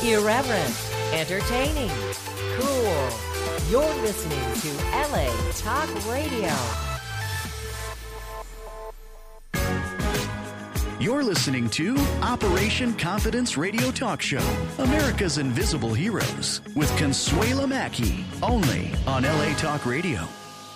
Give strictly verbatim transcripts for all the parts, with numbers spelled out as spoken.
Irreverent, entertaining, cool. You're listening to L A Talk Radio. You're listening to Operation Confidence Radio Talk Show, America's Invisible Heroes, with Consuela Mackey, only on L A Talk Radio.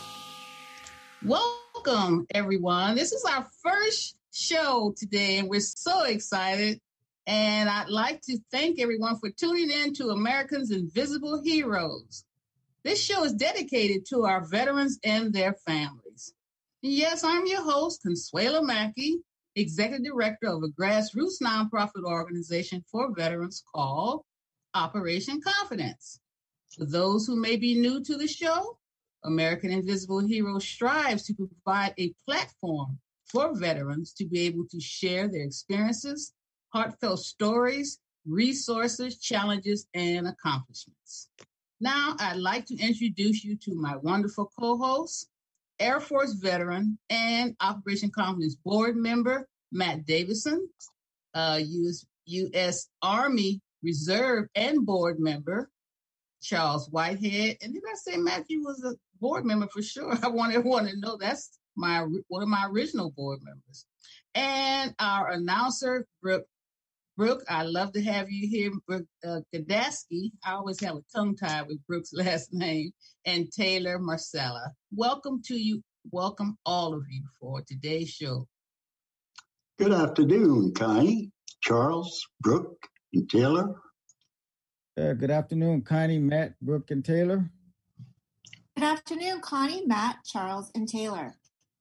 Welcome, everyone. This is our first show today, and we're so excited. And I'd like to thank everyone for tuning in to America's Invisible Heroes. This show is dedicated to our veterans and their families. Yes, I'm your host, Consuela Mackey, Executive Director of a grassroots nonprofit organization for veterans called Operation Confidence. For those who may be new to the show, American Invisible Heroes strives to provide a platform for veterans to be able to share their experiences, heartfelt stories, resources, challenges, and accomplishments. Now, I'd like to introduce you to my wonderful co-host, Air Force veteran and Operation Confidence board member, Matt Davidson, uh, U S, U S Army Reserve and board member, Charles Whitehead. And did I say Matthew was a board member for sure? I want everyone to know that's my one of my original board members. And our announcer, Brooke. Brooke, I love to have you here. Brooke uh, Gadaski. I always have a tongue tie with Brooke's last name. And Taylor Marcella. Welcome to you. Welcome all of you for today's show. Good afternoon, Connie, Charles, Brooke, and Taylor. Uh, good afternoon, Connie, Matt, Brooke, and Taylor. Good afternoon, Connie, Matt, Charles, and Taylor.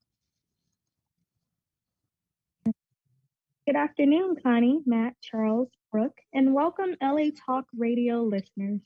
Good afternoon, Connie, Matt, Charles, Brooke, and welcome L A Talk Radio listeners.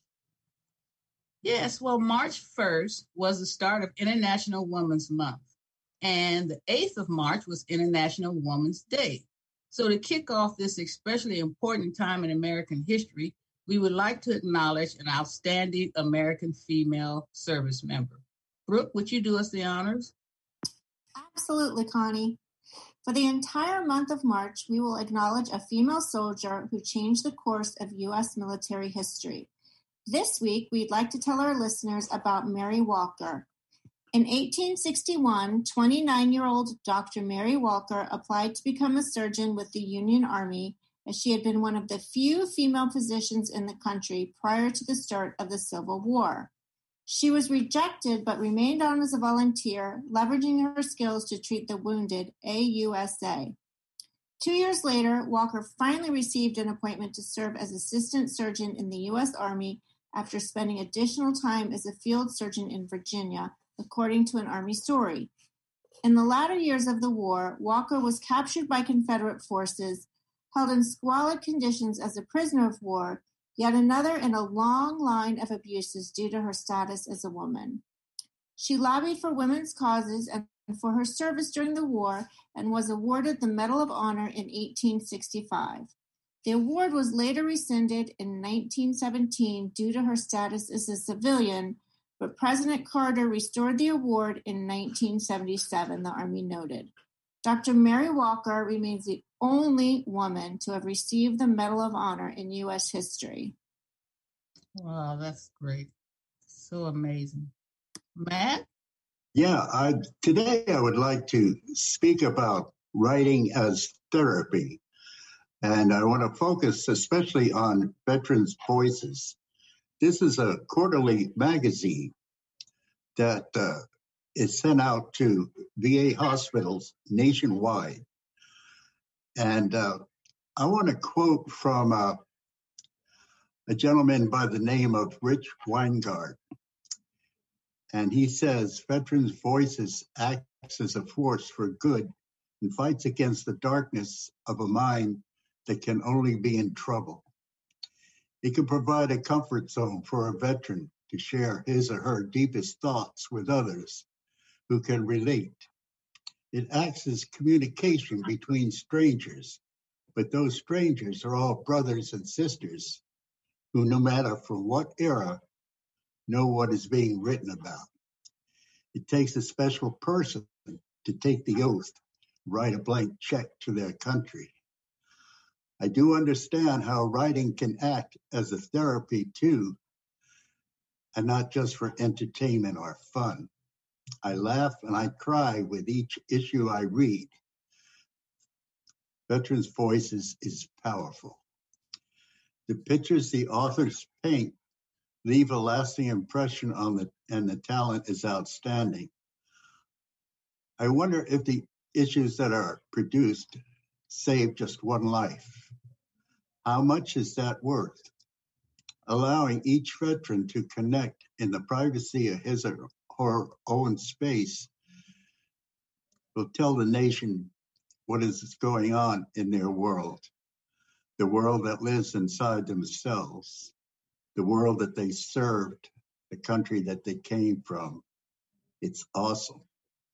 Yes, well, March first was the start of International Women's Month, and the eighth of March was International Women's Day. So to kick off this especially important time in American history, we would like to acknowledge an outstanding American female service member. Brooke, would you do us the honors? Absolutely, Connie. For the entire month of March, we will acknowledge a female soldier who changed the course of U S military history. This week, we'd like to tell our listeners about Mary Walker. In eighteen sixty-one, twenty-nine-year-old Doctor Mary Walker applied to become a surgeon with the Union Army, as she had been one of the few female physicians in the country prior to the start of the Civil War. She was rejected but remained on as a volunteer, leveraging her skills to treat the wounded, A U S A. Two years later, Walker finally received an appointment to serve as assistant surgeon in the U S Army after spending additional time as a field surgeon in Virginia, according to an Army story. In the latter years of the war, Walker was captured by Confederate forces, held in squalid conditions as a prisoner of war, yet another in a long line of abuses due to her status as a woman. She lobbied for women's causes and for her service during the war and was awarded the Medal of Honor in eighteen sixty-five. The award was later rescinded in nineteen seventeen due to her status as a civilian, but President Carter restored the award in nineteen seventy-seven, the Army noted. Doctor Mary Walker remains the only woman to have received the Medal of Honor in U S history. Wow, that's great. So amazing. Matt? Yeah, I, today I would like to speak about writing as therapy. And I want to focus especially on Veterans' Voices. This is a quarterly magazine that uh, is sent out to V A hospitals nationwide. And uh, I want to quote from uh, a gentleman by the name of Rich Weingart. And he says, Veterans' Voices acts as a force for good and fights against the darkness of a mind that can only be in trouble. It can provide a comfort zone for a veteran to share his or her deepest thoughts with others who can relate. It acts as communication between strangers, but those strangers are all brothers and sisters who, no matter from what era, know what is being written about. It takes a special person to take the oath, write a blank check to their country. I do understand how writing can act as a therapy too, and not just for entertainment or fun. I laugh and I cry with each issue I read. Veterans' Voices is powerful. The pictures the authors paint leave a lasting impression on the, and the talent is outstanding. I wonder if the issues that are produced save just one life. How much is that worth? Allowing each veteran to connect in the privacy of his or her own space will tell the nation what is going on in their world, the world that lives inside themselves, the world that they served, the country that they came from. It's awesome.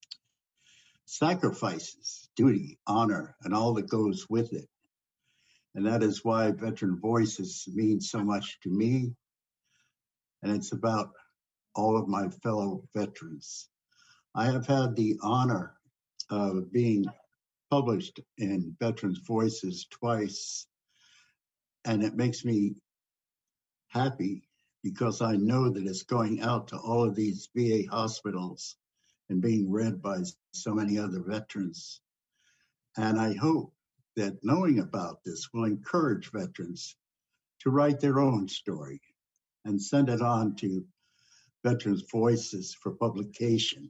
Sacrifices, duty, honor, and all that goes with it. And that is why Veteran Voices means so much to me. And it's about all of my fellow veterans. I have had the honor of being published in Veterans Voices twice. And it makes me happy because I know that it's going out to all of these V A hospitals and being read by so many other veterans. And I hope that knowing about this will encourage veterans to write their own story and send it on to Veterans Voices for publication.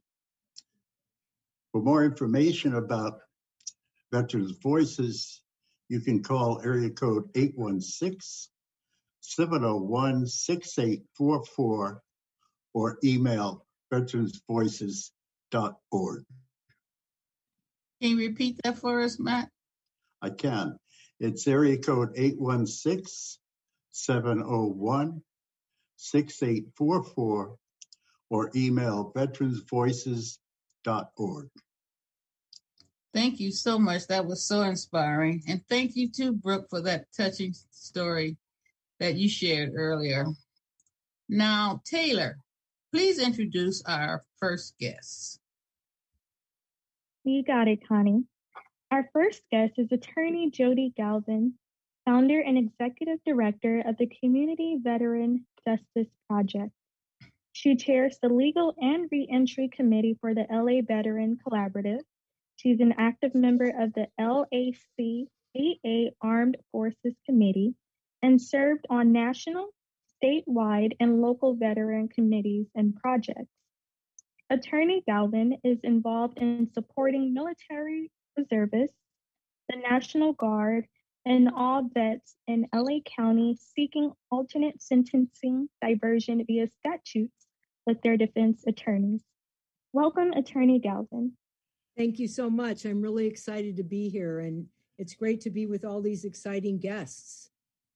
For more information about Veterans Voices, you can call area code eight one six, seven oh one, six eight four four or email veterans voices dot org. Can you repeat that for us, Matt? I can. It's area code eight one six, seven oh one, six eight four four or email veterans voices dot org. Thank you so much. That was so inspiring. And thank you too, Brooke, for that touching story that you shared earlier. Now, Taylor, please introduce our first guest. You got it, Connie. Our first guest is attorney Jody Galvin, founder and executive director of the Community Veteran Justice Project. She chairs the Legal and Reentry Committee for the L A Veteran Collaborative. She's an active member of the L A C A A Armed Forces Committee and served on national, statewide, and local veteran committees and projects. Attorney Galvin is involved in supporting military reservists, the National Guard, and all vets in L A County seeking alternate sentencing diversion via statutes with their defense attorneys. Welcome, Attorney Galvin. Thank you so much. I'm really excited to be here, and it's great to be with all these exciting guests.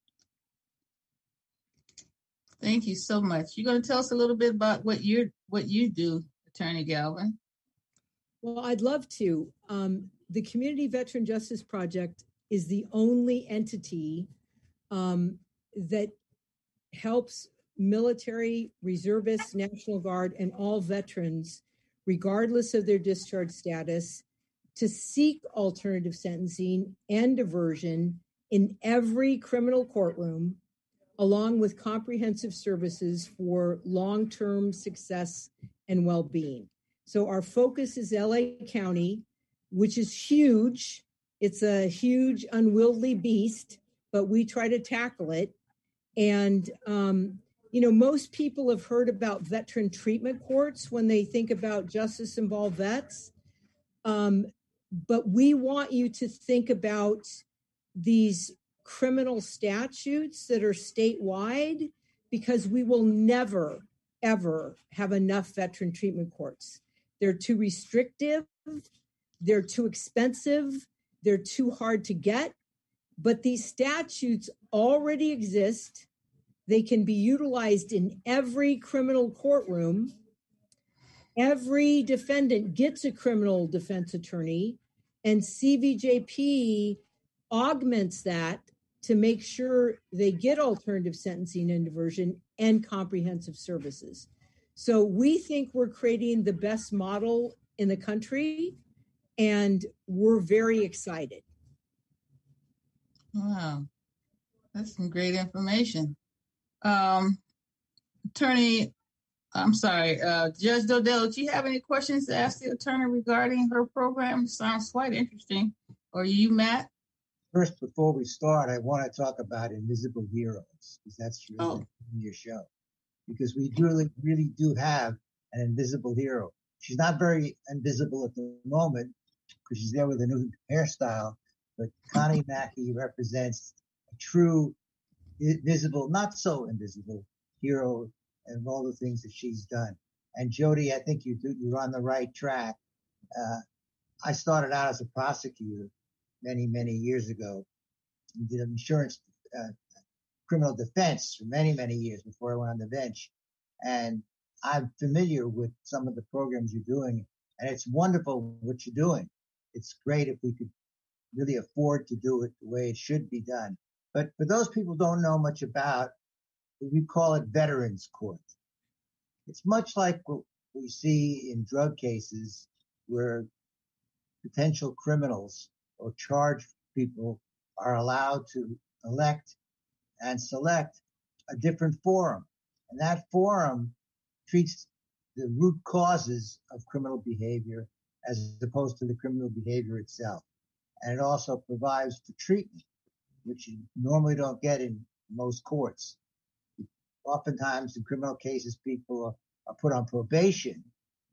Thank you so much. You're going to tell us a little bit about what you're what you do, Attorney Galvin. Well, I'd love to. Um, the Community Veteran Justice Project is the only entity um, that helps military, reservists, National Guard, and all veterans, regardless of their discharge status, to seek alternative sentencing and diversion in every criminal courtroom, along with comprehensive services for long-term success and well-being. So our focus is L A County, which is huge. It's a huge, unwieldy beast, but we try to tackle it. And, um, you know, most people have heard about veteran treatment courts when they think about justice-involved vets. Um, but we want you to think about these criminal statutes that are statewide, because we will never, ever have enough veteran treatment courts. They're too restrictive, they're too expensive, they're too hard to get, but these statutes already exist. They can be utilized in every criminal courtroom. Every defendant gets a criminal defense attorney, and C V J P augments that to make sure they get alternative sentencing and diversion and comprehensive services. So we think we're creating the best model in the country, and we're very excited. Wow, that's some great information. Um, Attorney, I'm sorry, uh, Judge Dodell, do you have any questions to ask the attorney regarding her program? Sounds quite interesting. Or you, Matt? First, before we start, I want to talk about Invisible Heroes, because that's really Oh. your show. Because we really, really do have an invisible hero. She's not very invisible at the moment because she's there with a new hairstyle, but Connie Mackey represents a true, visible, not so invisible hero and all the things that she's done. And Jody, I think you do, you're on the right track. Uh, I started out as a prosecutor many, many years ago. I did insurance, uh, criminal defense for many, many years before I went on the bench. And I'm familiar with some of the programs you're doing, and it's wonderful what you're doing. It's great if we could really afford to do it the way it should be done. But for those people who don't know much about, we call it Veterans Court. It's much like what we see in drug cases where potential criminals or charged people are allowed to elect and select a different forum. And that forum treats the root causes of criminal behavior as opposed to the criminal behavior itself. And it also provides for treatment, which you normally don't get in most courts. Oftentimes in criminal cases, people are, are put on probation,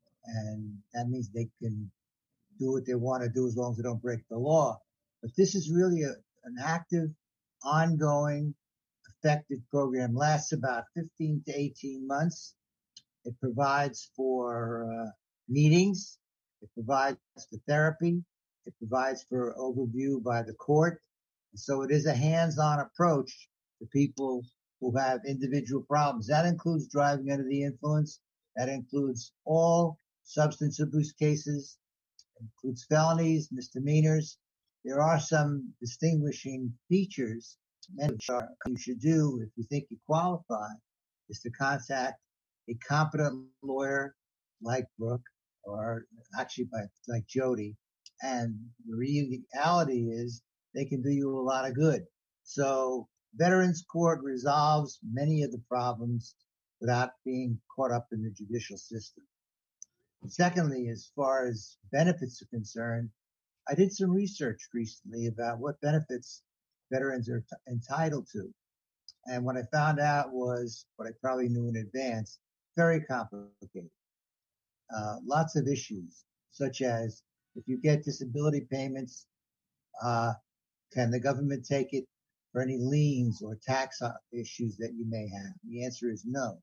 and that means they can do what they want to do as long as they don't break the law. But this is really a, an active, ongoing, effective program. Lasts about fifteen to eighteen months. It provides for uh, meetings. It provides for therapy. It provides for overview by the court. And so it is a hands-on approach to people who have individual problems. That includes driving under the influence. That includes all substance abuse cases. It includes felonies, misdemeanors. There are some distinguishing features, many which are you should do if you think you qualify, is to contact a competent lawyer like Brooke, or actually by, like Jody. And the reality is they can do you a lot of good. So Veterans Court resolves many of the problems without being caught up in the judicial system. Secondly, as far as benefits are concerned, I did some research recently about what benefits veterans are t- entitled to. And what I found out was what I probably knew in advance, very complicated. Uh, lots of issues, such as if you get disability payments, uh, can the government take it for any liens or tax issues that you may have? The answer is no.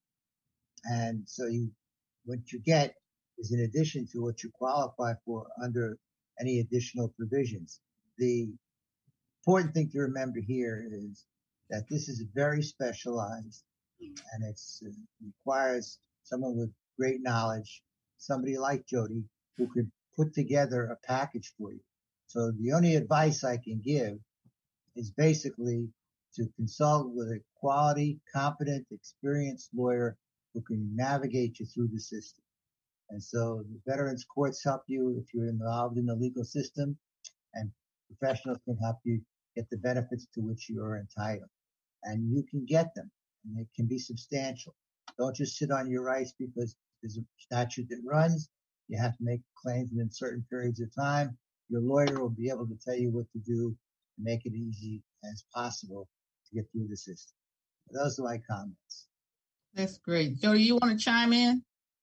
And so you, what you get is in addition to what you qualify for under any additional provisions. The important thing to remember here is that this is very specialized, and it's, it requires someone with great knowledge, somebody like Jody, who could put together a package for you. So the only advice I can give is basically to consult with a quality, competent, experienced lawyer who can navigate you through the system. And so the Veterans Courts help you if you're involved in the legal system, and professionals can help you get the benefits to which you are entitled. And you can get them, and it can be substantial. Don't just sit on your rights because there's a statute that runs. You have to make claims within certain periods of time. Your lawyer will be able to tell you what to do to make it easy as possible to get through the system. Those are my comments. That's great. Jody, you want to chime in?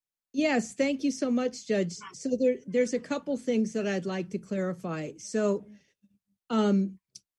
Yes, thank you so much, Judge. So there, there's a couple things that I'd like to clarify. So um,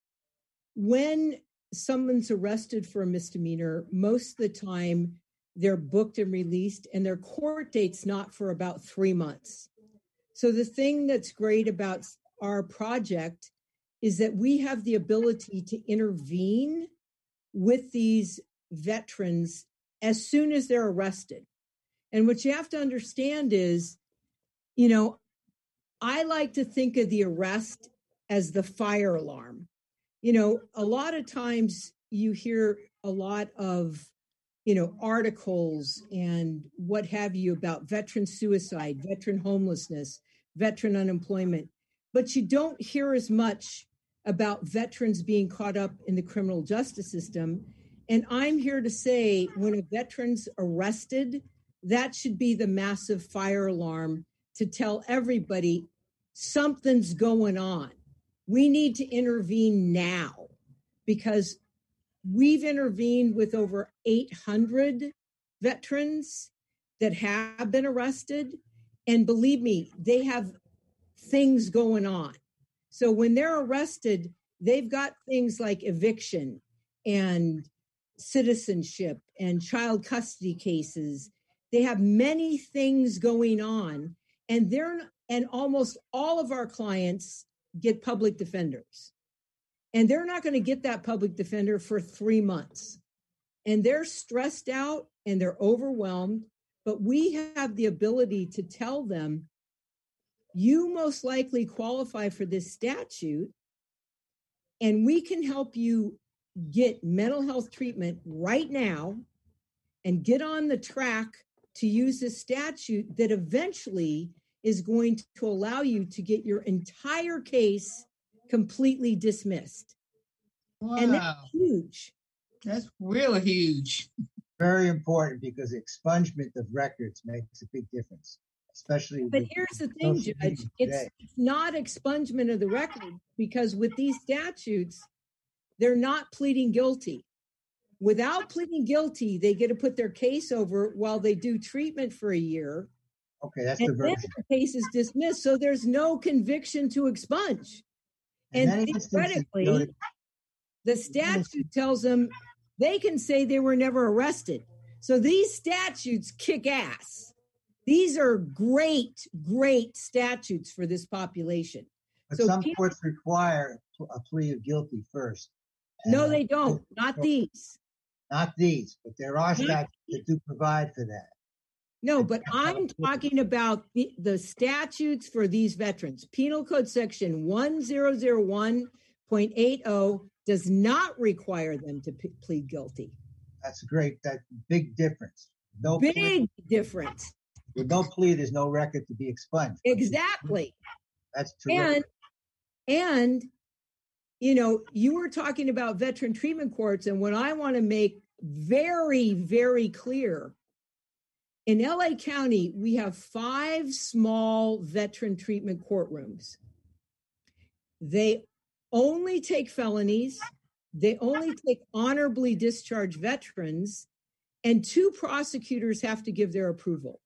when someone's arrested for a misdemeanor, most of the time they're booked and released, and their court date's not for about three months. So the thing that's great about our project is that we have the ability to intervene with these veterans as soon as they're arrested. And what you have to understand is, you know, I like to think of the arrest as the fire alarm. You know, a lot of times you hear a lot of, you know, articles and what have you about veteran suicide, veteran homelessness, veteran unemployment, but you don't hear as much about veterans being caught up in the criminal justice system. And I'm here to say when a veteran's arrested, that should be the massive fire alarm to tell everybody something's going on. We need to intervene now, because we've intervened with over eight hundred veterans that have been arrested. And believe me, they have things going on. So when they're arrested, they've got things like eviction and citizenship and child custody cases. They have many things going on, and they're and almost all of our clients get public defenders. And they're not going to get that public defender for three months. And they're stressed out and they're overwhelmed, but we have the ability to tell them, you most likely qualify for this statute, and we can help you get mental health treatment right now and get on the track to use a statute that eventually is going to allow you to get your entire case completely dismissed. Wow. And that's huge. That's real huge. Very important, because expungement of records makes a big difference, especially. But here's the thing, Judge, it's, it's not expungement of the record, because with these statutes, they're not pleading guilty. Without pleading guilty, they get to put their case over while they do treatment for a year. Okay, that's and the version. then the case is dismissed, so there's no conviction to expunge. In And theoretically, instances, the statute tells them they can say they were never arrested. So these statutes kick ass. These are great, great statutes for this population. But so some people, courts require a plea of guilty first. No, And, they don't. Not these. Not these, but there are statutes that do provide for that. No, but I'm talking about the, the statutes for these veterans. Penal Code Section one thousand one point eighty does not require them to p- plead guilty. That's great. That big difference. No Big plea, difference. with no plea, there's no record to be expunged. Exactly. That's terrific. And, and, you know, you were talking about veteran treatment courts, and what I want to make very, very clear, in L A County, we have five small veteran treatment courtrooms. They only take felonies. They only take honorably discharged veterans, and two prosecutors have to give their approval.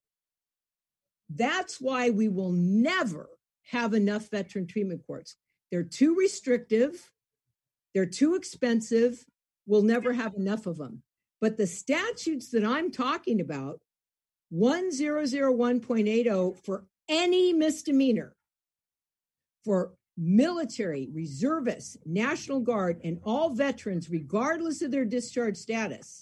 That's why we will never have enough veteran treatment courts. They're too restrictive. They're too expensive. We'll never have enough of them. But the statutes that I'm talking about, one thousand one point eighty for any misdemeanor, for military, reservists, National Guard, and all veterans, regardless of their discharge status,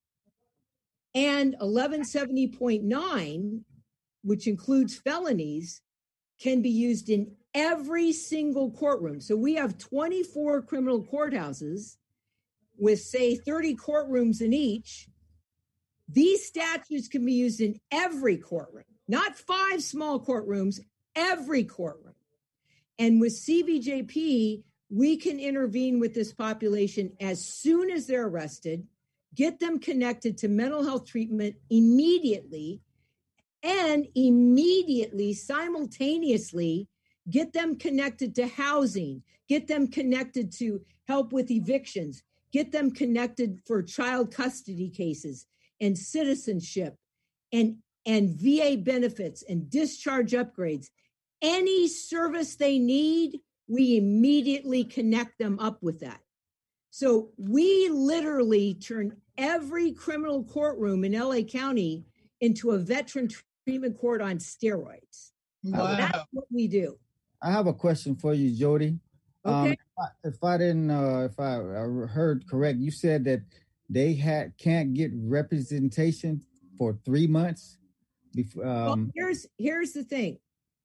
and eleven seventy point nine, which includes felonies, can be used in every single courtroom. So we have twenty-four criminal courthouses with, say, thirty courtrooms in each. These statutes can be used in every courtroom, not five small courtrooms, every courtroom. And with C V J P, we can intervene with this population as soon as they're arrested, get them connected to mental health treatment immediately, and immediately, simultaneously, get them connected to housing, get them connected to help with evictions, get them connected for child custody cases and citizenship and, and V A benefits and discharge upgrades. Any service they need, we immediately connect them up with that. So we literally turn every criminal courtroom in L A County into a veteran treatment court on steroids. Wow. That's what we do. I have a question for you, Jody. Okay. Um, if, I, if I didn't, uh, if I heard correct, you said that they had can't get representation for three months. Before, um, well, here's here's the thing.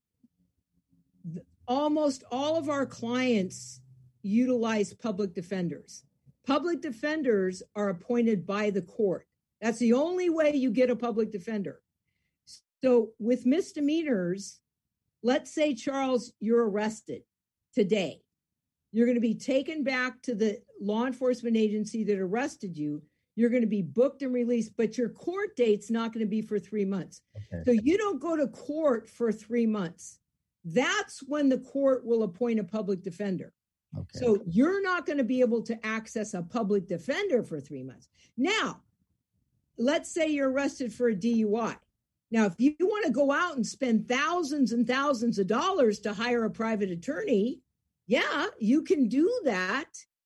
Almost all of our clients utilize public defenders. Public defenders are appointed by the court. That's the only way you get a public defender. So with misdemeanors, let's say, Charles, you're arrested today You're going to be taken back to the law enforcement agency that arrested you. You're going to be booked and released, but your court date's not going to be for three months. Okay. So you don't go to court for three months. That's when the court will appoint a public defender. Okay. So you're not going to be able to access a public defender for three months. Now, let's say you're arrested for a D U I. Now, if you want to go out and spend thousands and thousands of dollars to hire a private attorney, yeah, you can do that.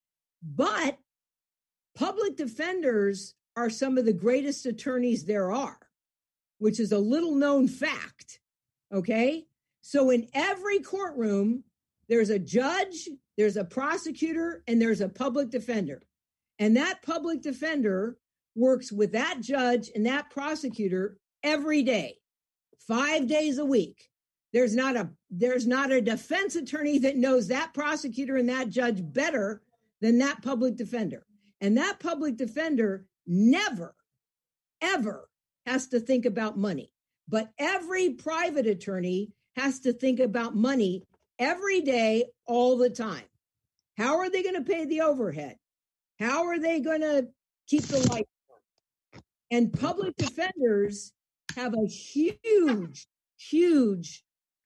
But public defenders are some of the greatest attorneys there are, which is a little known fact. Okay. So in every courtroom, there's a judge, there's a prosecutor, and there's a public defender. And that public defender works with that judge and that prosecutor every day, five days a week. There's not a there's not a defense attorney that knows that prosecutor and that judge better than that public defender. And that public defender never, ever has to think about money. But every private attorney has to think about money every day, all the time. How are they going to pay the overhead? How are they going to keep the lights on? And public defenders have a huge, huge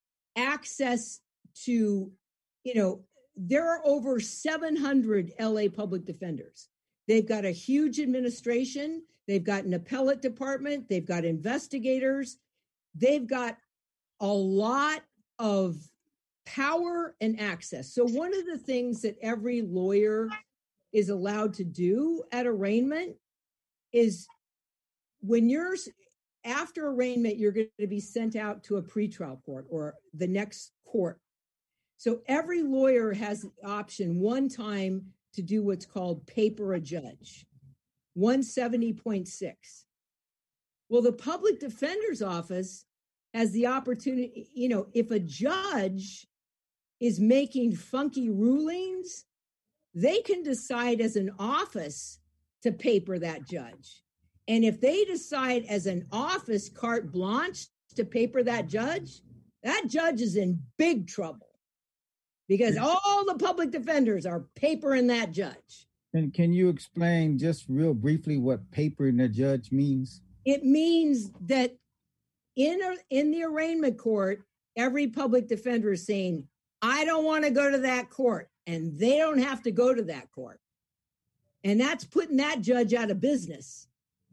access to, you know, there are over seven hundred L A public defenders. They've got a huge administration. They've got an appellate department. They've got investigators. They've got a lot of power and access. So one of the things that every lawyer is allowed to do at arraignment is when you're after arraignment, you're going to be sent out to a pretrial court or the next court. So every lawyer has the option one time to do what's called paper a judge, one seventy point six. Well, the public defender's office has the opportunity, you know, if a judge is making funky rulings, they can decide as an office to paper that judge. And if they decide as an office carte blanche to paper that judge, that judge is in big trouble because all the public defenders are papering that judge. And can you explain just real briefly what papering a judge means? It means that in a, in the arraignment court, every public defender is saying, I don't want to go to that court, and they don't have to go to that court. And that's putting that judge out of business.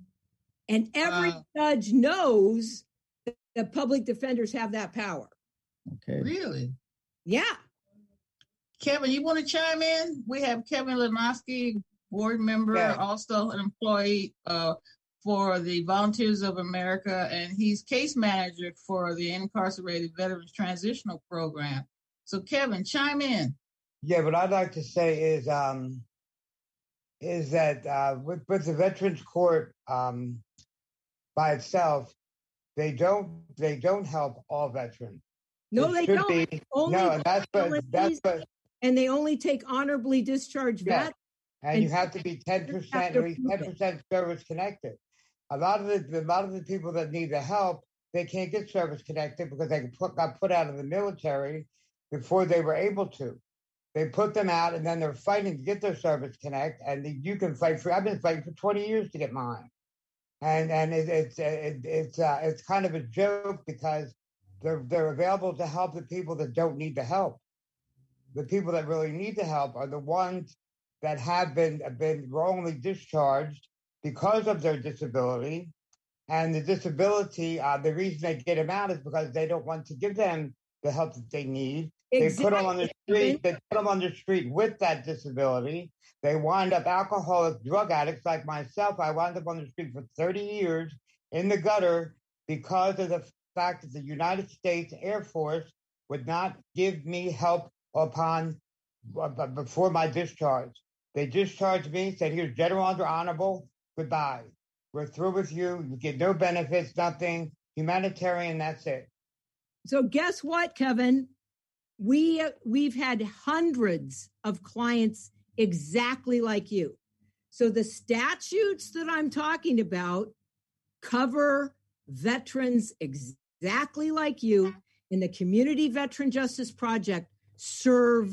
And every uh, judge knows that the public defenders have that power. Okay. Really? Yeah. Kevin, you want to chime in? We have Kevin Lenosky, board member, yeah. also an employee uh, for the Volunteers of America, and he's case manager for the Incarcerated Veterans Transitional Program. So, Kevin, chime in. Yeah, what I'd like to say is um, is that uh, with, with the Veterans Court um, by itself, they don't they don't help all veterans. No, it they don't. Be, only no, and that's what, that's what. And they only take honorably discharged yeah. vets. And, and you have to be ten percent, at least ten percent service connected. A lot of the a lot of the people that need the help, they can't get service connected because they put, got put out of the military before they were able to. They put them out, and then they're fighting to get their service connect. And you can fight for. I've been fighting for twenty years to get mine, and and it, it's it, it's uh, it's kind of a joke because they're they're available to help the people that don't need the help. The people that really need the help are the ones that have been been wrongly discharged because of their disability, and the disability. Uh, the reason they get them out is because they don't want to give them the help that they need. Exactly. They put them on the street. They put them on the street with that disability. They wind up alcoholic drug addicts like myself. I wound up on the street for thirty years in the gutter because of the fact that the United States Air Force would not give me help upon uh, before my discharge. They discharged me, said, "Here's general under honorable. Goodbye. We're through with you. You get no benefits, nothing. Humanitarian. That's it." So guess what, Kevin? We, we've had hundreds of clients exactly like you. So the statutes that I'm talking about cover veterans exactly like you, and the Community Veteran Justice Project serve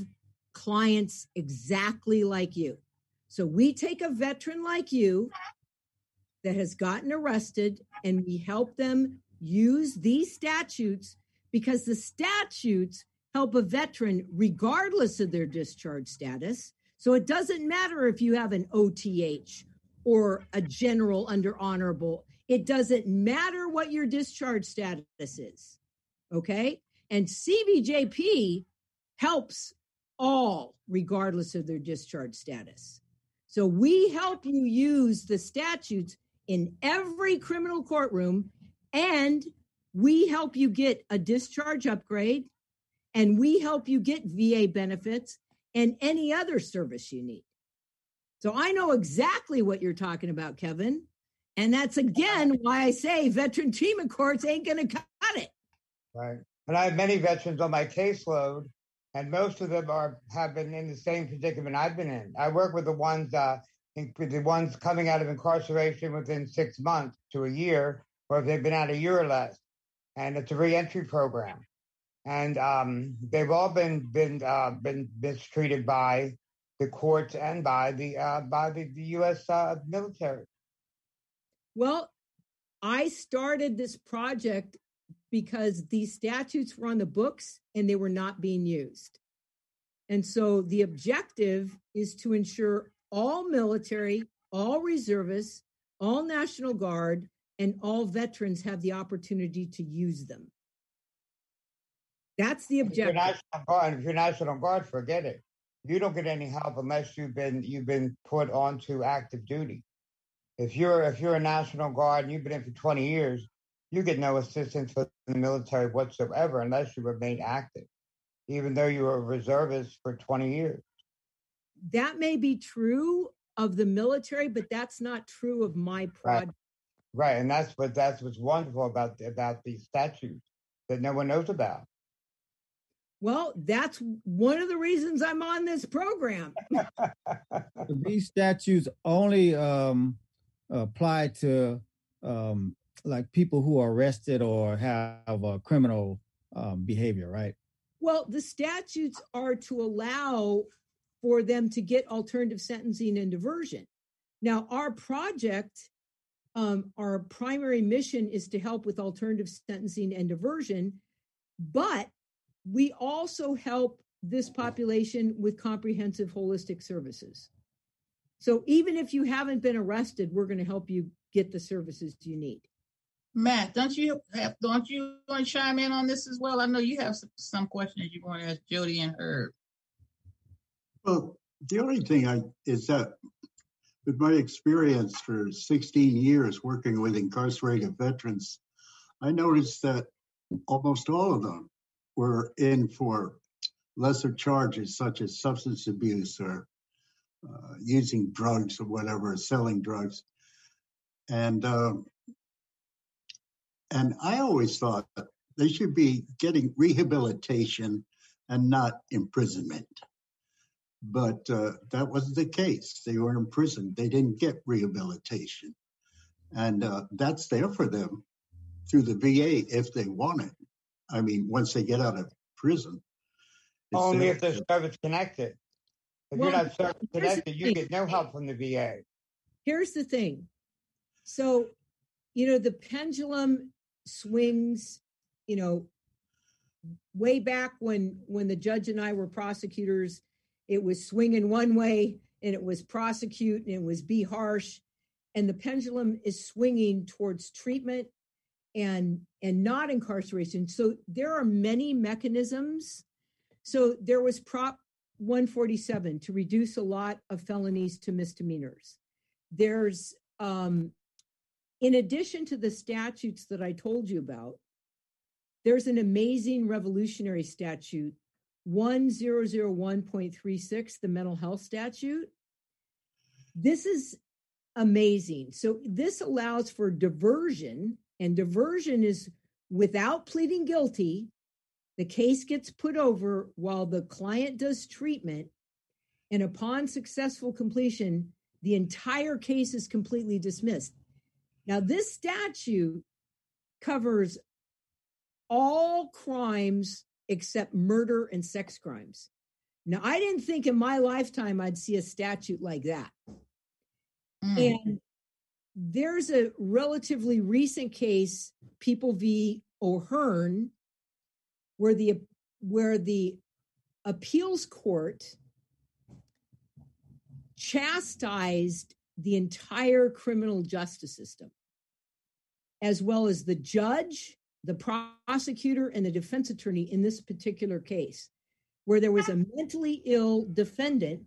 clients exactly like you. So we take a veteran like you that has gotten arrested and we help them use these statutes because the statutes help a veteran regardless of their discharge status. So it doesn't matter if you have an O T H or a general under honorable. It doesn't matter what your discharge status is. Okay? And C B J P helps all regardless of their discharge status. So we help you use the statutes in every criminal courtroom, and we help you get a discharge upgrade, and we help you get V A benefits and any other service you need. So I know exactly what you're talking about, Kevin. And that's, again, why I say veteran treatment courts ain't going to cut it. Right. And I have many veterans on my caseload, and most of them are have been in the same predicament I've been in. I work with the ones, uh, in, with the ones coming out of incarceration within six months to a year, or if they've been out a year or less. And it's a reentry program. And um, they've all been been uh, been mistreated by the courts and by the uh, by the, the U S uh, military. Well, I started this project because these statutes were on the books and they were not being used. And so the objective is to ensure all military, all reservists, all National Guard, and all veterans have the opportunity to use them. That's the objective. If you're National Guard, if you're National Guard, forget it. You don't get any help unless you've been you've been put onto active duty. If you're if you're a National Guard and you've been in for twenty years, you get no assistance from the military whatsoever unless you remain active, even though you were a reservist for twenty years. That may be true of the military, but that's not true of my project. Right, right. And that's what that's what's wonderful about about these statutes that no one knows about. Well, that's one of the reasons I'm on this program. These statutes only um, apply to um, like people who are arrested or have a criminal um, behavior, right? Well, the statutes are to allow for them to get alternative sentencing and diversion. Now, our project, um, our primary mission is to help with alternative sentencing and diversion, but we also help this population with comprehensive holistic services. So even if you haven't been arrested, we're going to help you get the services you need. Matt, don't you have, don't you want to chime in on this as well? I know you have some, some questions you want to ask Jody and Herb. Well, the only thing I is that with my experience for sixteen years working with incarcerated veterans, I noticed that almost all of them were in for lesser charges such as substance abuse or uh, using drugs or whatever, selling drugs. And um, and I always thought they should be getting rehabilitation and not imprisonment. But uh, that wasn't the case. They were in prison. They didn't get rehabilitation. And uh, that's there for them through the V A if they want it. I mean, once they get out of prison. Only if they're service connected. If well, you're not service connected, you get no help from the V A. Here's the thing. So, you know, the pendulum swings, you know, way back when when the judge and I were prosecutors, it was swinging one way and it was prosecute and it was be harsh. And the pendulum is swinging towards treatment and and not incarceration. So there are many mechanisms. So there was Prop one forty-seven to reduce a lot of felonies to misdemeanors. There's, um, in addition to the statutes that I told you about, there's an amazing revolutionary statute, one thousand one point three six, the mental health statute. This is amazing. So this allows for diversion, and diversion is without pleading guilty. The case gets put over while the client does treatment, and upon successful completion, the entire case is completely dismissed. Now, this statute covers all crimes except murder and sex crimes. Now, I didn't think in my lifetime I'd see a statute like that. Mm. And there's a relatively recent case, People v. O'Hearn, where the where the appeals court chastised the entire criminal justice system, as well as the judge, the prosecutor, and the defense attorney in this particular case, where there was a mentally ill defendant,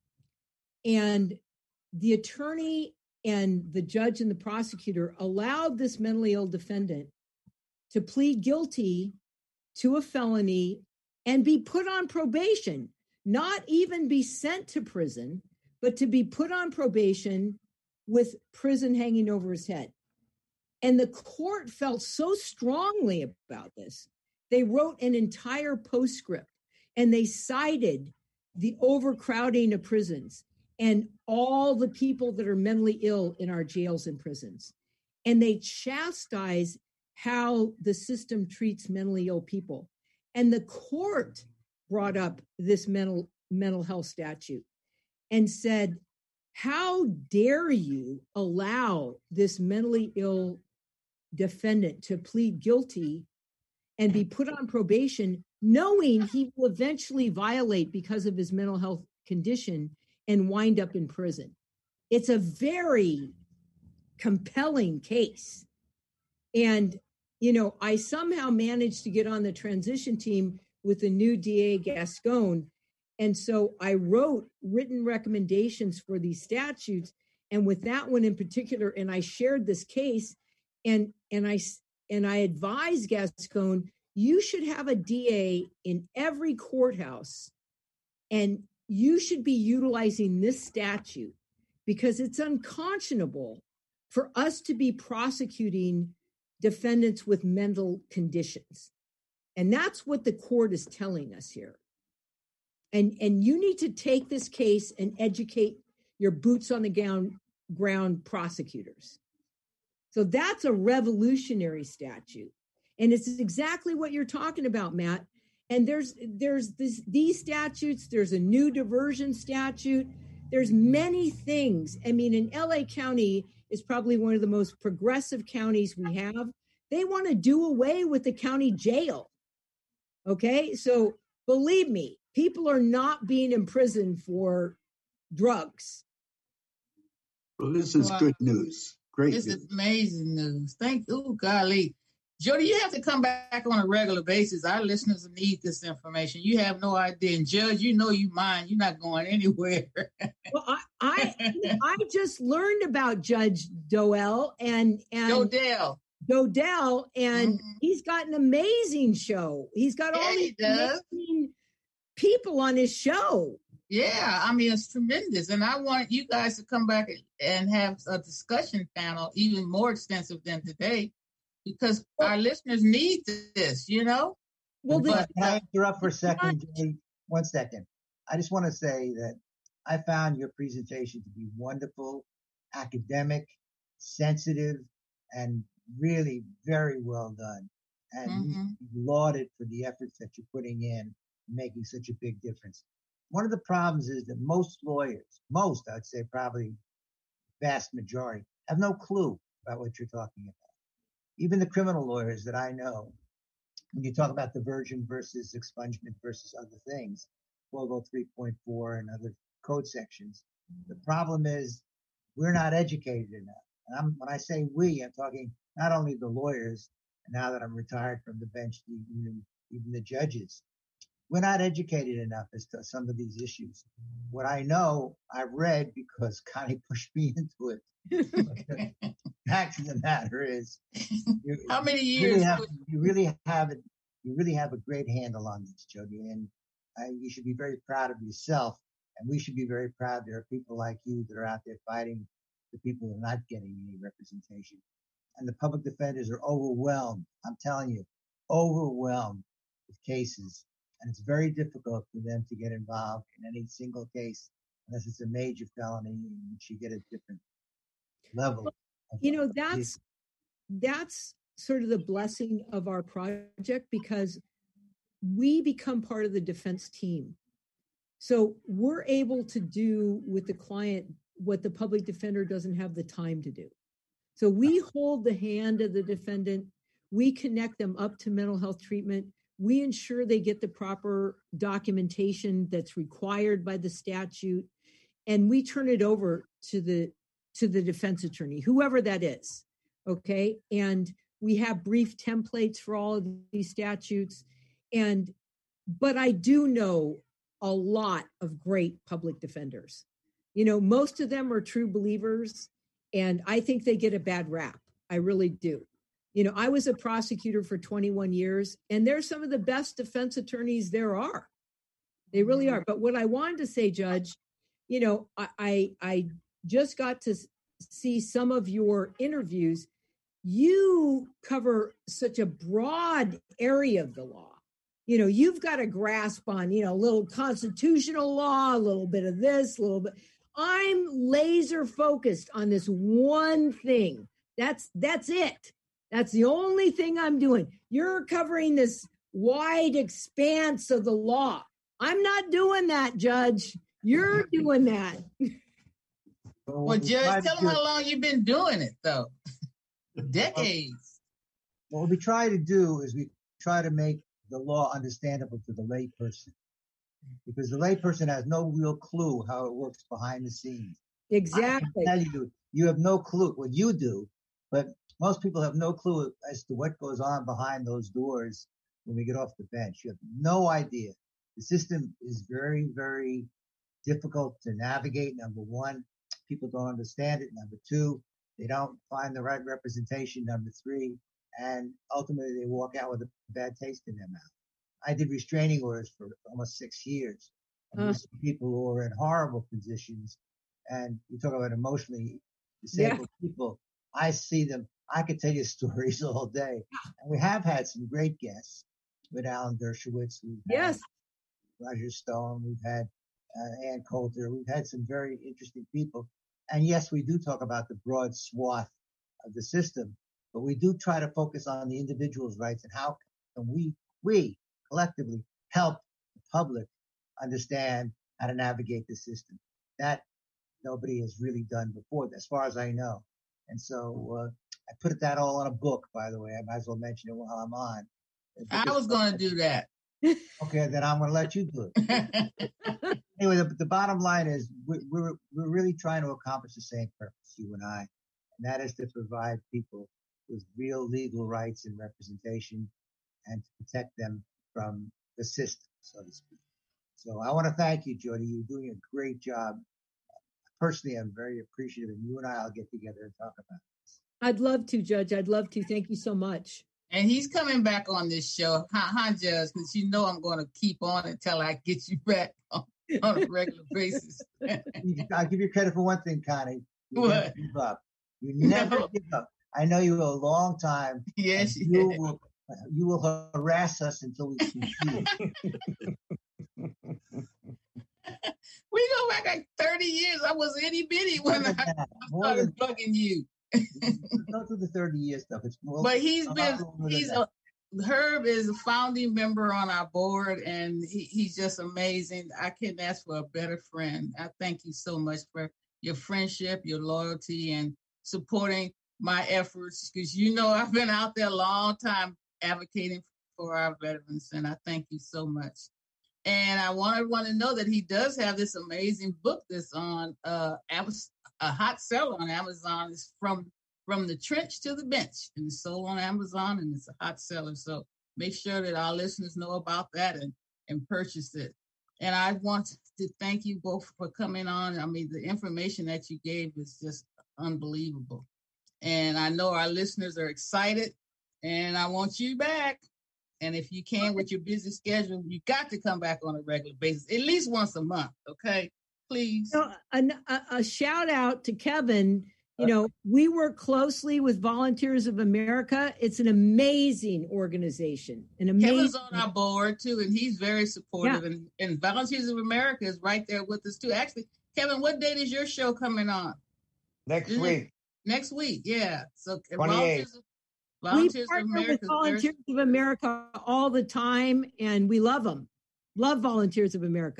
and the attorney and the judge and the prosecutor allowed this mentally ill defendant to plead guilty to a felony and be put on probation, not even be sent to prison, but to be put on probation with prison hanging over his head. And the court felt so strongly about this, they wrote an entire postscript, and they cited the overcrowding of prisons and all the people that are mentally ill in our jails and prisons. And they chastise how the system treats mentally ill people. And the court brought up this mental mental health statute and said, how dare you allow this mentally ill defendant to plead guilty and be put on probation, knowing he will eventually violate because of his mental health condition and wind up in prison. It's a very compelling case. And, you know, I somehow managed to get on the transition team with the new D A Gascon. And so I wrote written recommendations for these statutes. And with that one in particular, and I shared this case, and and I and I advised Gascon, you should have a D A in every courthouse, and you should be utilizing this statute, because it's unconscionable for us to be prosecuting defendants with mental conditions. And that's what the court is telling us here. And, and you need to take this case and educate your boots on the ground, ground prosecutors. So that's a revolutionary statute. And it's exactly what you're talking about, Matt. And there's there's this, these statutes, there's a new diversion statute. There's many things. I mean, in L A County is probably one of the most progressive counties we have. They want to do away with the county jail. Okay, so believe me, people are not being imprisoned for drugs. Well, this is good news. Great This news. is amazing news. Thank you. Oh, golly. Jody, you have to come back on a regular basis. Our listeners need this information. You have no idea. And Judge, you know you mind. You're not going anywhere. Well, I, I I just learned about Judge Doel and and Dodell. Dodell, and mm-hmm. he's got an amazing show. He's got all yeah, these he does. amazing people on his show. Yeah, I mean, it's tremendous. And I want you guys to come back and have a discussion panel, even more extensive than today, because our listeners need this, you know? Well, but, can I interrupt for a second, Jay? One second. I just want to say that I found your presentation to be wonderful, academic, sensitive, and really very well done. And mm-hmm. you lauded for the efforts that you're putting in, making such a big difference. One of the problems is that most lawyers, most, I'd say probably vast majority, have no clue about what you're talking about. Even the criminal lawyers that I know, when you talk about diversion versus expungement versus other things, twelve oh three point four and other code sections, the problem is we're not educated enough. And I'm, when I say we, I'm talking not only the lawyers, and now that I'm retired from the bench, even, even the judges. We're not educated enough as to some of these issues. What I know, I've read because Connie pushed me into it. The fact of the matter is, you, how many you years? Really have, you really have it. You really have a great handle on this, Jody, and I, you should be very proud of yourself. And we should be very proud there are people like you that are out there fighting the people who are not getting any representation. And the public defenders are overwhelmed. I'm telling you, overwhelmed with cases. And it's very difficult for them to get involved in any single case unless it's a major felony in which you get a different level. You know, that's that's sort of the blessing of our project, because we become part of the defense team. So we're able to do with the client what the public defender doesn't have the time to do. So we hold the hand of the defendant. We connect them up to mental health treatment. We ensure they get the proper documentation that's required by the statute. And we turn it over to the to the defense attorney, whoever that is. Okay. And we have brief templates for all of these statutes. And but I do know a lot of great public defenders. You know, most of them are true believers, and I think they get a bad rap. I really do. You know, I was a prosecutor for twenty-one years, and they're some of the best defense attorneys there are. They really are. But what I wanted to say, Judge, you know, I I, I just got to see some of your interviews. You cover such a broad area of the law. You know, you've got a grasp on, you know, a little constitutional law, a little bit of this, a little bit. I'm laser focused on this one thing. That's that's it. That's the only thing I'm doing. You're covering this wide expanse of the law. I'm not doing that, Judge. You're doing that. Well, Judge, tell them how long you've been doing it, though. Decades. What we try to do is we try to make the law understandable to the lay person, because the lay person has no real clue how it works behind the scenes. Exactly. I can tell you, you have no clue what you do, but most people have no clue as to what goes on behind those doors when we get off the bench. You have no idea. The system is very, very difficult to navigate. Number one, people don't understand it. Number two, they don't find the right representation. Number three, and ultimately they walk out with a bad taste in their mouth. I did restraining orders for almost six years. And uh. People who are in horrible positions, and you talk about emotionally disabled yeah. people. I see them. I could tell you stories all day. And we have had some great guests with Alan Dershowitz. We've yes. Roger Stone. We've had uh, Ann Coulter. We've had some very interesting people. And yes, we do talk about the broad swath of the system, but we do try to focus on the individual's rights and how can we, we collectively help the public understand how to navigate the system. That nobody has really done before, as far as I know. And so uh, I put that all in a book, by the way. I might as well mention it while I'm on. I was going to do that. Okay, then I'm going to let you do it. Anyway, the, the bottom line is we're, we're, we're really trying to accomplish the same purpose, you and I, and that is to provide people with real legal rights and representation and to protect them from the system, so to speak. So I want to thank you, Jody. You're doing a great job. Personally, I'm very appreciative, and you and I will get together and talk about this. I'd love to, Judge. I'd love to. Thank you so much. And he's coming back on this show, huh, huh Judge? Because you know I'm going to keep on until I get you back on, on a regular basis. I'll give you credit for one thing, Connie. You what? never give up. You never no. give up. I know you a long time. Yes, you yes. will. You will harass us until we succeed. We go back like thirty years. I was itty bitty when I, I started bugging you. Go through the thirty year stuff. It's more, but he's been, he's a, Herb is a founding member on our board, and he, he's just amazing. I couldn't ask for a better friend. I thank you so much for your friendship, your loyalty, and supporting my efforts, because you know I've been out there a long time advocating for our veterans, and I thank you so much. And I want everyone to know that he does have this amazing book that's on uh, a hot seller on Amazon. It's from from the trench to the bench, and it's sold on Amazon, and it's a hot seller. So make sure that our listeners know about that and, and purchase it. And I want to thank you both for coming on. I mean, the information that you gave is just unbelievable. And I know our listeners are excited, and I want you back. And if you can, with your busy schedule, you got to come back on a regular basis, at least once a month. Okay, please. So, a, a, a shout out to Kevin. You know, we work closely with Volunteers of America. It's an amazing organization. An amazing. Kevin's on our board too, and he's very supportive. Yeah. And, and Volunteers of America is right there with us too. Actually, Kevin, what date is your show coming on? Next Isn't week. It? Next week, yeah. So twenty-eighth. Volunteers we partner with Volunteers of America all the time, and we love them. Love Volunteers of America.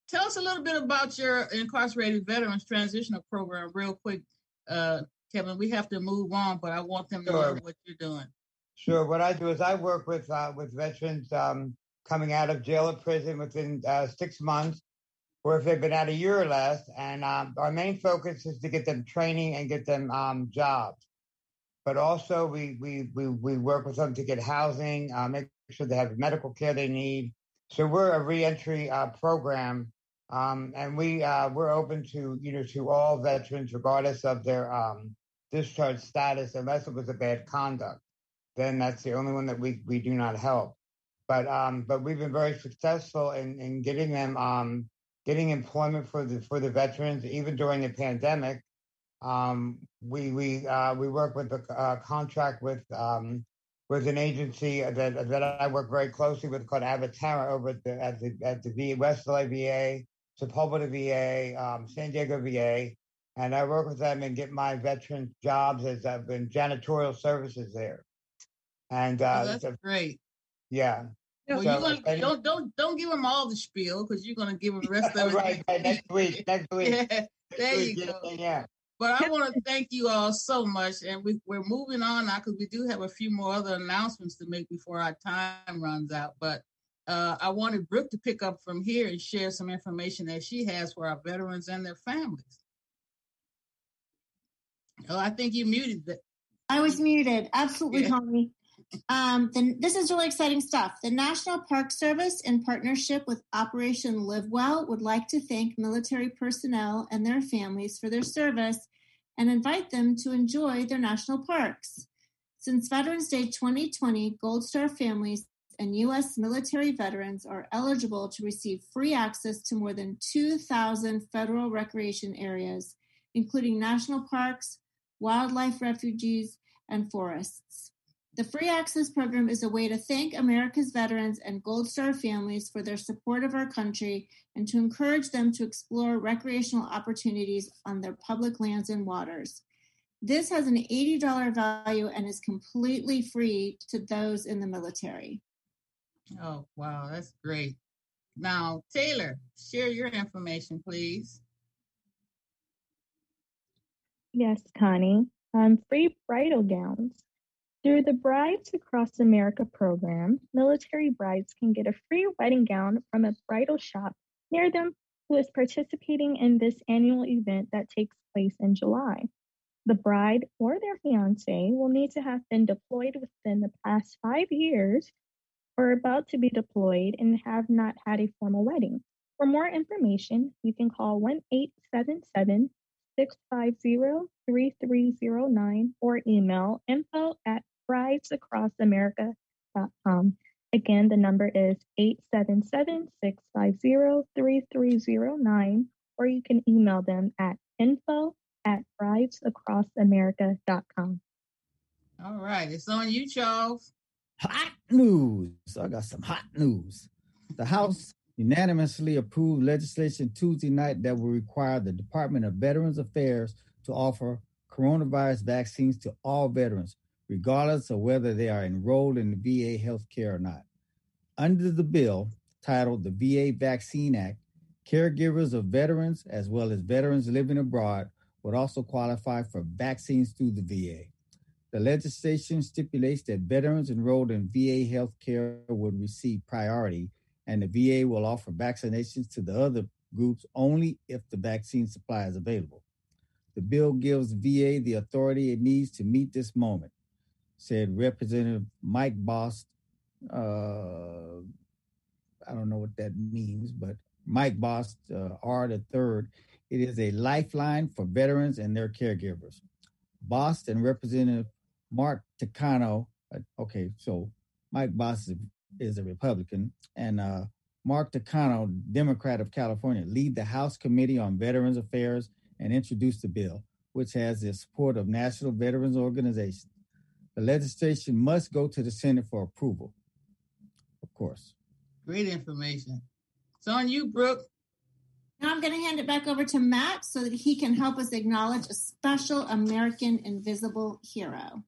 tell us a little bit about your incarcerated veterans transitional program real quick, uh, Kevin. We have to move on, but I want them to Sure. know what you're doing. Sure. What I do is I work with uh, with veterans um, coming out of jail or prison within uh, six months, or if they've been out a year or less. And um, our main focus is to get them training and get them um, jobs. But also we, we we we work with them to get housing, uh, make sure they have the medical care they need. So we're a reentry uh, program, um, and we uh, we're open to you know to all veterans regardless of their um, discharge status, unless it was a bad conduct. Then that's the only one that we, we do not help. But um, but we've been very successful in, in getting them um, getting employment for the for the veterans, even during the pandemic. Um, we we uh, we work with a uh, contract with um, with an agency that that I work very closely with called Avatara over at the at the at the v, West L A V A, Sepulveda V A, um, San Diego V A, and I work with them and get my veteran jobs as I've been janitorial services there. And uh, oh, that's so, great. Yeah. Well, so, you gonna, and, don't don't don't give them all the spiel because you're going to give them the rest of it. right, right, next week. Next week. Yeah, next there week, you go. Yeah. yeah. But I want to thank you all so much, and we, we're moving on now because we do have a few more other announcements to make before our time runs out. But uh, I wanted Brooke to pick up from here and share some information that she has for our veterans and their families. Oh, I think you muted that. I was muted. Absolutely, Yeah. Connie. Um, then this is really exciting stuff. The National Park Service, in partnership with Operation Live Well, would like to thank military personnel and their families for their service and invite them to enjoy their national parks. Since Veterans Day twenty twenty, Gold Star families and U S military veterans are eligible to receive free access to more than two thousand federal recreation areas, including national parks, wildlife refuges, and forests. The Free Access Program is a way to thank America's veterans and Gold Star families for their support of our country and to encourage them to explore recreational opportunities on their public lands and waters. This has an eighty dollars value and is completely free to those in the military. Oh, wow, that's great. Now, Taylor, share your information, please. Yes, Connie. Um, free bridal gowns. Through the Brides Across America program, military brides can get a free wedding gown from a bridal shop near them who is participating in this annual event that takes place in July. The bride or their fiancé will need to have been deployed within the past five years or about to be deployed and have not had a formal wedding. For more information, you can call one eight seven seven, six five zero, three three zero nine or email info at brides across america dot com. Again, the number is eight seven seven, six five zero, three three zero nine, or you can email them at info at brides across america dot com. All right, it's on you, Charles. Hot news. I got some hot news. The House unanimously approved legislation Tuesday night that will require the Department of Veterans Affairs to offer coronavirus vaccines to all veterans, regardless of whether they are enrolled in the V A healthcare or not. Under the bill, titled the V A Vaccine Act, caregivers of veterans, as well as veterans living abroad, would also qualify for vaccines through the V A. The legislation stipulates that veterans enrolled in V A healthcare would receive priority, and the V A will offer vaccinations to the other groups only if the vaccine supply is available. The bill gives V A the authority it needs to meet this moment, said Representative Mike Bost. Uh, I don't know what that means, but Mike Bost, uh, R the third. It is a lifeline for veterans and their caregivers. Bost and Representative Mark Takano. Uh, okay, so Mike Bost is, is a Republican, and uh, Mark Takano, Democrat of California, lead the House Committee on Veterans Affairs and introduced the bill, which has the support of national veterans organizations. The legislation must go to the Senate for approval, of course. Great information. It's on you, Brooke. Now I'm going to hand it back over to Matt so that he can help us acknowledge a special American Invisible hero.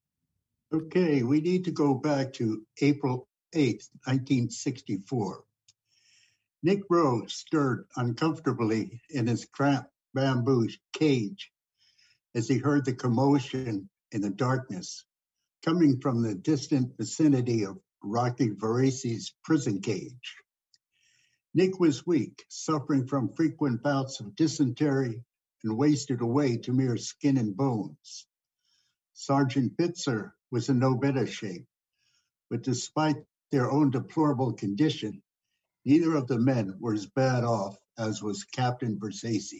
Okay, we need to go back to April eighth, nineteen sixty-four. Nick Rowe stirred uncomfortably in his cramped bamboo cage as he heard the commotion in the darkness coming from the distant vicinity of Rocky Varesi's prison cage. Nick was weak, suffering from frequent bouts of dysentery and wasted away to mere skin and bones. Sergeant Bitzer was in no better shape, but despite their own deplorable condition, neither of the men were as bad off as was Captain Versesi.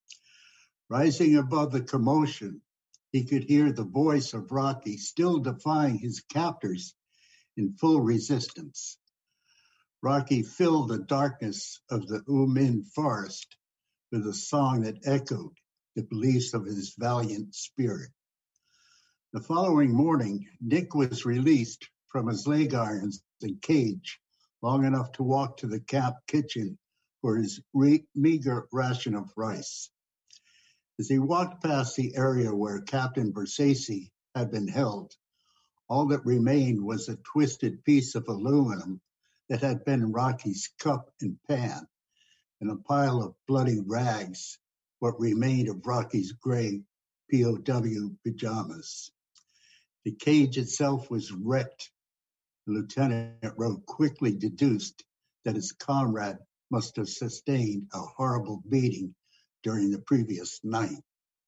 Rising above the commotion, he could hear the voice of Rocky still defying his captors in full resistance. Rocky filled the darkness of the U Min forest with a song that echoed the beliefs of his valiant spirit. The following morning, Nick was released from his leg irons and cage long enough to walk to the camp kitchen for his re- meager ration of rice. As he walked past the area where Captain Versesi had been held, all that remained was a twisted piece of aluminum that had been Rocky's cup and pan, and a pile of bloody rags, what remained of Rocky's gray P O W pajamas. The cage itself was wrecked. Lieutenant Rowe quickly deduced that his comrade must have sustained a horrible beating during the previous night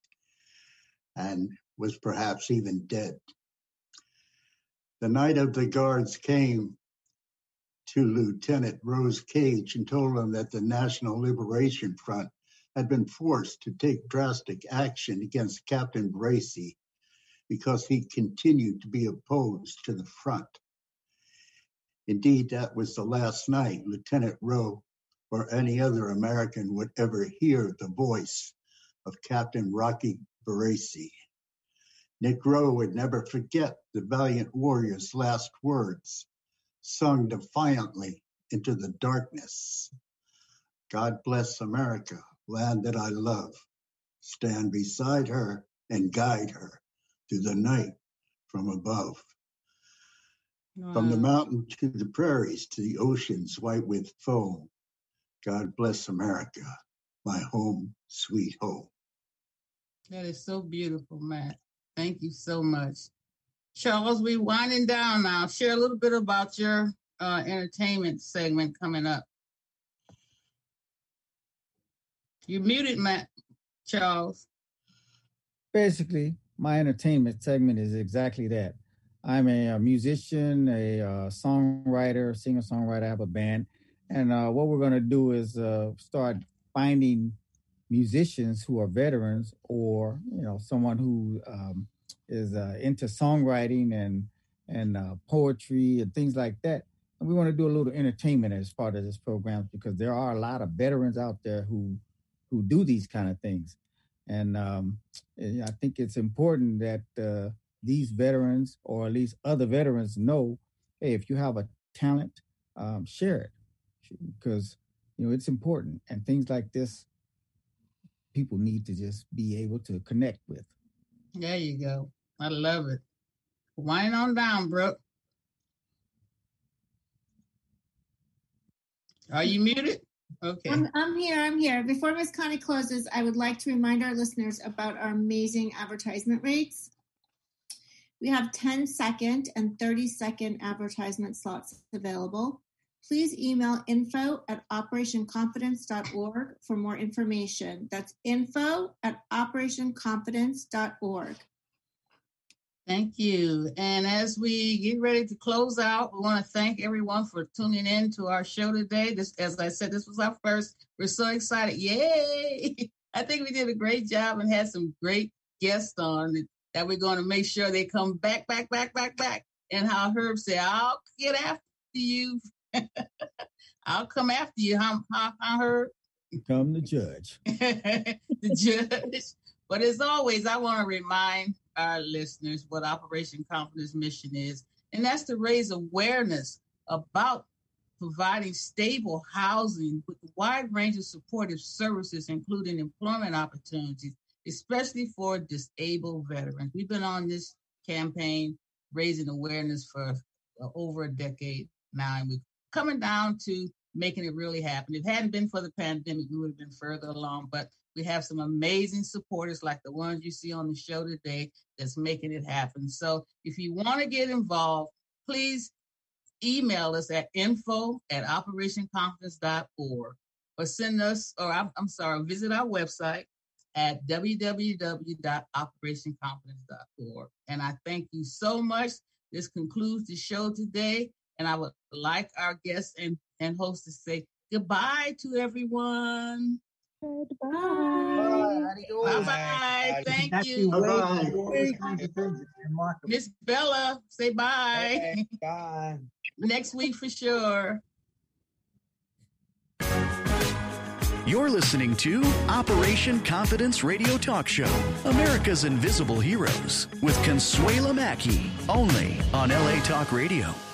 and was perhaps even dead. The night of the guards came to Lieutenant Rowe's cage and told him that the National Liberation Front had been forced to take drastic action against Captain Varesi because he continued to be opposed to the front. Indeed, that was the last night Lieutenant Rowe or any other American would ever hear the voice of Captain Rocky Varesi. Nick Rowe would never forget the valiant warrior's last words, sung defiantly into the darkness. God bless America, land that I love. Stand beside her and guide her through the night from above. Wow. From the mountain to the prairies to the oceans white with foam. God bless America, my home, sweet home. That is so beautiful, Matt. Thank you so much. Charles, we're winding down now. Share a little bit about your uh, entertainment segment coming up. You're muted, Matt. Charles. Basically, my entertainment segment is exactly that. I'm a, a musician, a uh, songwriter, singer-songwriter. I have a band. And uh, what we're going to do is uh, start finding musicians who are veterans or, you know, someone who um, is uh, into songwriting and and uh, poetry and things like that. And we want to do a little entertainment as part of this program because there are a lot of veterans out there who who do these kind of things. And um, I think it's important that uh, these veterans or at least other veterans know, hey, if you have a talent, um, share it because, you know, it's important. And things like this, people need to just be able to connect with. There you go. I love it. Wind on down, Brooke. Are you muted? Okay. I'm, I'm here. I'm here. Before Miz Connie closes, I would like to remind our listeners about our amazing advertisement rates. We have ten second and thirty second advertisement slots available. Please email info at operation confidence dot org for more information. That's info at operation confidence dot org. Thank you. And as we get ready to close out, we want to thank everyone for tuning in to our show today. This, as I said, this was our first. We're so excited. Yay! I think we did a great job and had some great guests on that we're going to make sure they come back, back, back, back, back. And how Herb said, I'll get after you. I'll come after you. How, how, how Herb? Become the judge. The judge. But as always, I want to remind our listeners what Operation Confidence mission is, and that's to raise awareness about providing stable housing with a wide range of supportive services, including employment opportunities, especially for disabled veterans. We've been on this campaign raising awareness for uh, over a decade now, and we're coming down to making it really happen. If it hadn't been for the pandemic, we would have been further along, but we have some amazing supporters like the ones you see on the show today that's making it happen. So if you want to get involved, please email us at info at operation confidence dot org or send us, or I'm, I'm sorry, visit our website at w w w dot operation confidence dot org. And I thank you so much. This concludes the show today. And I would like our guests and, and hosts to say goodbye to everyone. Goodbye. Bye bye. Thank That's you. the way Bye-bye. to do all these kinds of things. It's remarkable. Miss Bella, say bye. Hey, bye. Next week for sure. You're listening to Operation Confidence Radio Talk Show, America's Invisible Heroes, with Consuela Mackey, only on L A Talk Radio.